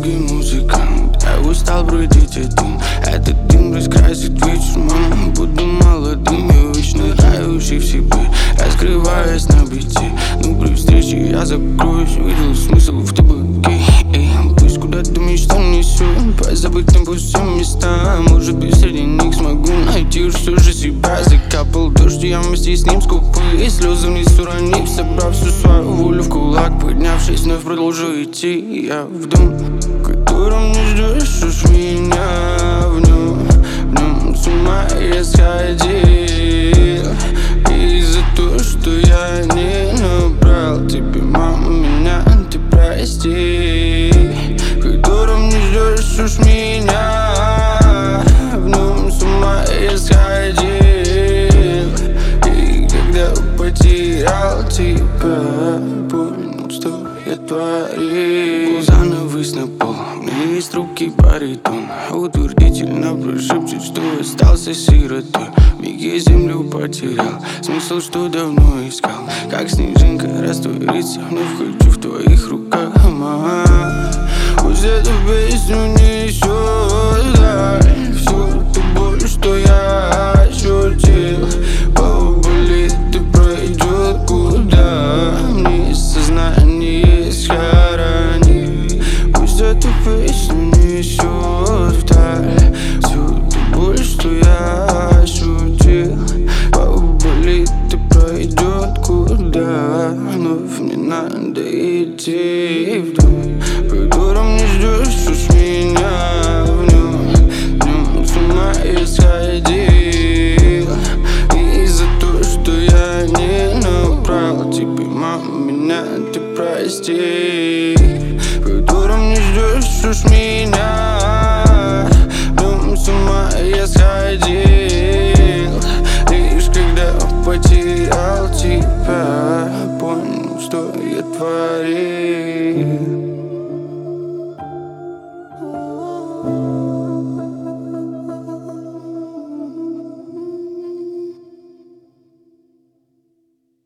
дороге музыкант, я устал бродить один. Этот дым раскрасит вечер, мама, буду молодым. Я вечно тающий в себе, раскрываясь на бите. Но при встрече я закроюсь, видел смысл в табаке. Пусть куда-то мечта несет по забытым пустым местам. Может быть среди них смогу найти все же себя. Закапал дождь, я вместе с ним скупые слезы вниз уронив, собрав всю свою волю в кулак. Поднявшись, вновь продолжу идти я в дом, в котором не ждешь уж меня. В нем с ума я сходил из-за того, что я не набрал тебе, мама, меня ты прости. В котором не ждешь уж меня, в нем с ума я сходил. И когда потерял тебя, понял, что я творил. Глаза навысь на пол, у меня есть руки баритон, утвердительно прошепчет, что остался сиротой. Миг я землю потерял, смысл, что давно искал. Как снежинка растворится, вновь хочу в твоих руках, мама. Пусть эту песню несет вдаль всю ту боль, что я ощутил. Поболит и пройдет, куда мне сознание схоронит. Пусть эту песню несет вдаль всю ту боль, что я ощутил. Поболит и пройдет, куда вновь мне надо идти в дом, в котором не ждешь уж меня. В нем с ума я сходил из-за того, что я не набрал тебе, мама, меня ты прости. В котором не ждешь уж меня, в нем с ума я сходил